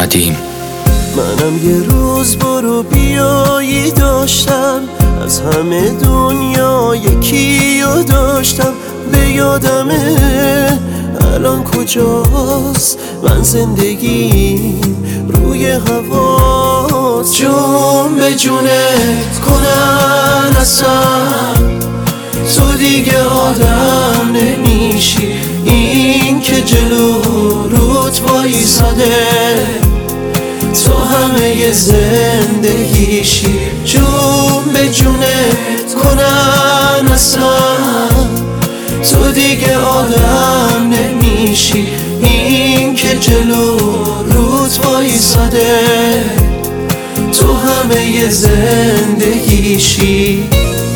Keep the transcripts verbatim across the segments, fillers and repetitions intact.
قدیم. منم یه روز برو بیایی داشتم، از همه دنیا یکی رو داشتم. به یادمه الان کجاست، من زندگیم روی هواست. جون به جونت کنن اصلا تو دیگه آدم نمیشی، این که جلو روت وایساده تو همه زندگیشی. جون به جونت کنن اصلا تو دیگه آدم نمیشی، این که جلو روت وایساده تو همه زندگیشی.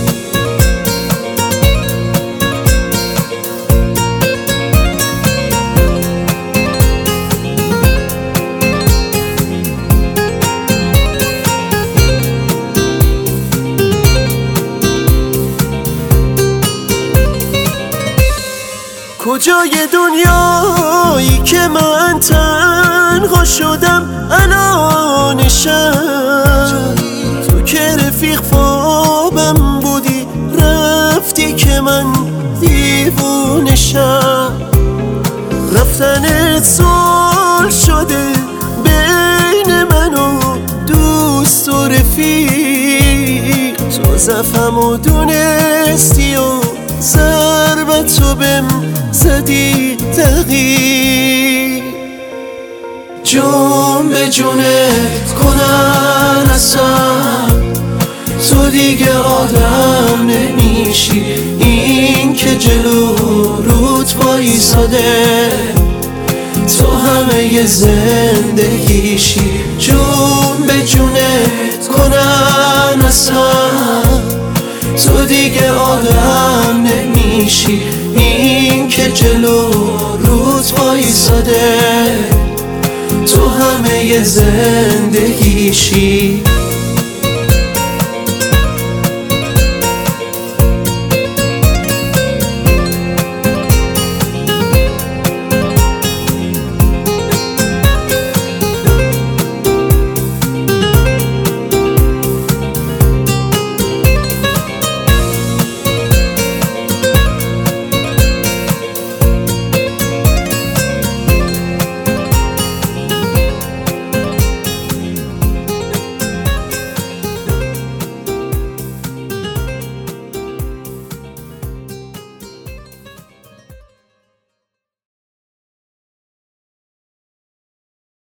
کجای دنیایی که من تنها شدم الانشم، تو که رفیق خوابم بودی رفتی که من دیوونشم. رفتنت صلح شده بین من و دوست و رفیق، تو زفمو دونستی و ضربتو بهم زدی دقیق. جون به جونت کنن اصلا تو دیگه آدم نمیشی، این که جلو روت وایساده تو همه زندگیشی. جون به جونت کنن اصلا تو دیگه آدم نمیشی، این که جلو روت وایساده تو همه زندگیشی.